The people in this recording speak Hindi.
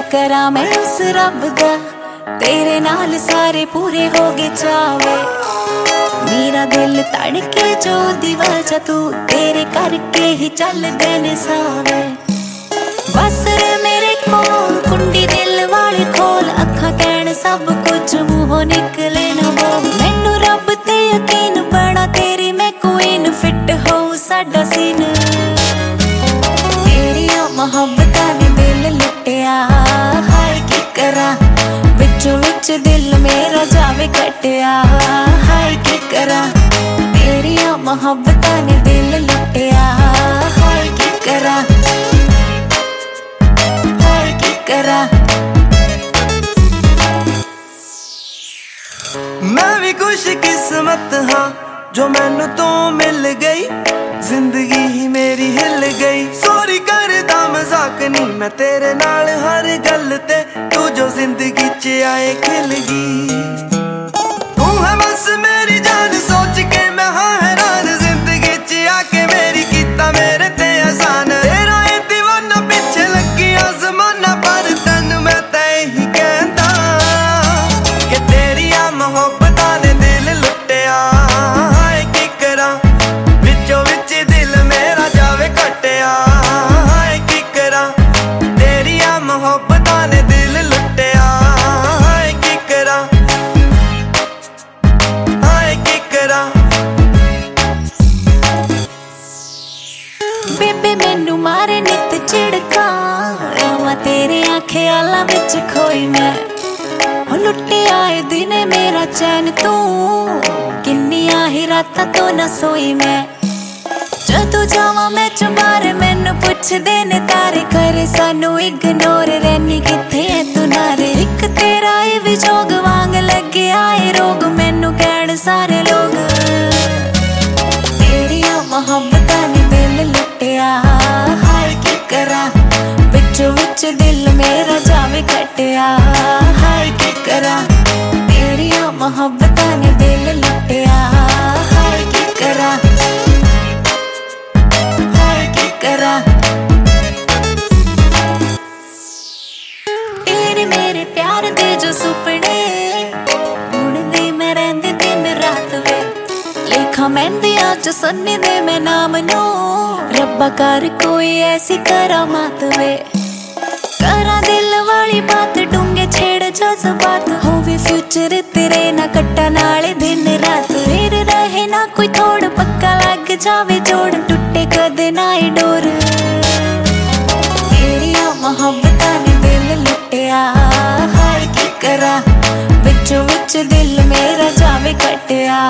करा मैं उस रब दा, तेरे नाल सारे पूरे हो गए चावे। मेरा दिल तड़के जो दी वजह तू, तेरे करके ही चल देने सावे। बस रे मेरे कोल कुंडी दिल वाली खोल, अखा कहन सब कुछ मुंहों निकले ना बोल। मैनू रब ते यकीन बना तेरी मैं क्वीन, फिट हो साडा सीन। तेरिया मोहब्बतां ने दिल लुटिया, हाय की करा विचों विच दिल मेरा जावे कटिया। हाय की करा तेरिया मोहब्बतां ने दिल लुटिया, हाय की करा, हाय की करा। मैं भी खुश किस्मत हाँ जो मैनू तो मिल गई, जिंदगी ही मेरी हिल गई। सॉरी करदा मजाक नहीं मैं तेरे नाल हर गल ते, तू जो जिंदगी च आए खिल गई। तू है बस मेरी जान, सोच के मैं हाँ हैरान, जिंदगी च आके मेरी कीता मेरे ते आसान। तेरा ये दीवाना पिछे लगी आजमाना, पर तन मैं तय ही कहता कि तेरिया मोहब्बतां ने दिल लुटिया। हाय की करा विचों विच दिल मेरा जावे कटिया। हाय की करा तेरिया मोहब्बतां ने दिल लुटिया। हाय की करा, हाय की करा। बेबे मैनू मारे नित झिड़का, रवां तेरे ख्यालां विच खोई मैं। लुटे आए दिन मेरा चैन तू, किन्नियां ही रातां तो ना सोई मैं। जदों जावां मैं चुबारे मैनू पुछदे ने तारे, करे सानू इग्नोर रहनी किथे है तू नारे। इक तेरा ए भी जोग वांग लगे आए रोग, मैनू कहण सारे लोग। तेरिया मोहब्बतां ने दिल लुटिया, हाय की करा विचों विच दिल मेरा जावे कटिया। हाय की करा तेरिया मोहब्बतां ने दिल लुटिया। हाय की करा, हाय की करा। तेरे मेरे प्यार दे जो सुपने, ढूंढदी मैं रहिंदी दिन रात वे। लेखा मेहंदी अज सन्नी दे मैं नाम नू, रब्बा कर कोई ऐसी करामात वे। करा दिल वाली बात डूंगे छेड़ जज्बात, होवे फ्यूचर तेरे ना कट्टा नाले दिन रात। फिर रहे ना कोई थोड़ पक्का लग जावे जोड़, टुटे कदे ना ही डोर। तेरिया मोहब्बतां ने दिल लुटिया, हाय की करा विचों विच दिल मेरा जावे कटिया।